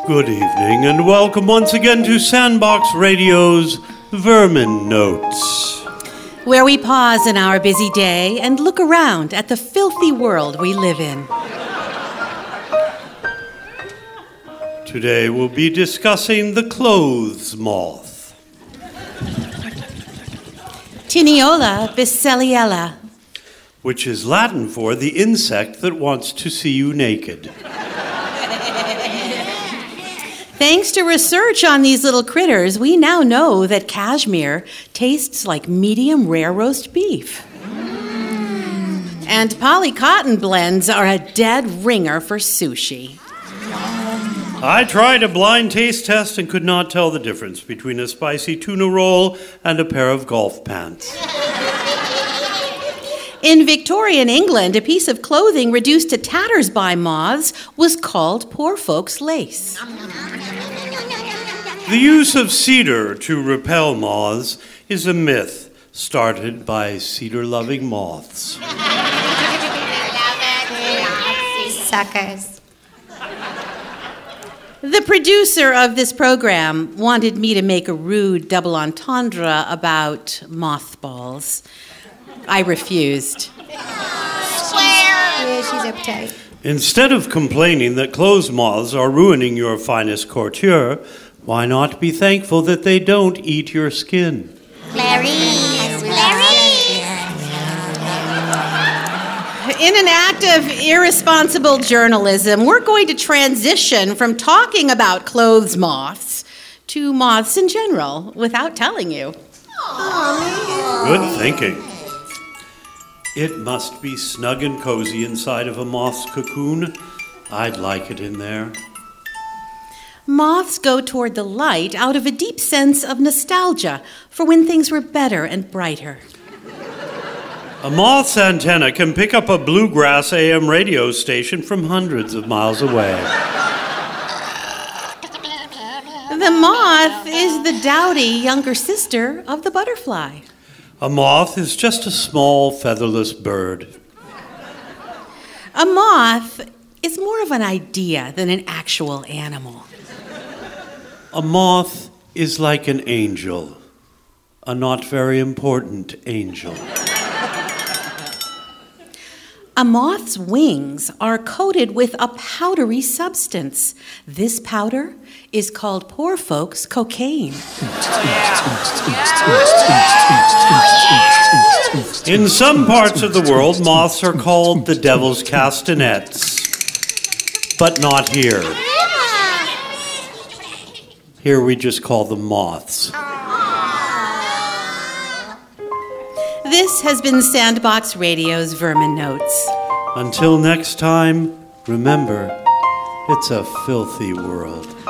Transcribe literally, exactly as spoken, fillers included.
Good evening, and welcome once again to Sandbox Radio's Vermin Notes, where we pause in our busy day and look around at the filthy world we live in. Today we'll be discussing the clothes moth, Tiniola bisceliella, which is Latin for the insect that wants to see you naked. Thanks to research on these little critters, we now know that cashmere tastes like medium rare roast beef. Mm. And polycotton blends are a dead ringer for sushi. I tried a blind taste test and could not tell the difference between a spicy tuna roll and a pair of golf pants. In Victorian England, a piece of clothing reduced to tatters by moths was called poor folks' lace. The use of cedar to repel moths is a myth started by cedar-loving moths. Suckers. The producer of this program wanted me to make a rude double entendre about mothballs. I refused. Yeah, she's uptight. Instead of complaining that clothes moths are ruining your finest couture, why not be thankful that they don't eat your skin? Clarice, Clarice. In an act of irresponsible journalism, we're going to transition from talking about clothes moths to moths in general without telling you. Good thinking. It must be snug and cozy inside of a moth's cocoon. I'd like it in there. Moths go toward the light out of a deep sense of nostalgia for when things were better and brighter. A moth's antenna can pick up a bluegrass A M radio station from hundreds of miles away. The moth is the dowdy younger sister of the butterfly. A moth is just a small, featherless bird. A moth is more of an idea than an actual animal. A moth is like an angel, a not very important angel. A moth's wings are coated with a powdery substance. This powder is called poor folks' cocaine. In some parts of the world, moths are called the devil's castanets, but not here. Here we just call them moths. This has been Sandbox Radio's Vermin Notes. Until next time, remember, it's a filthy world.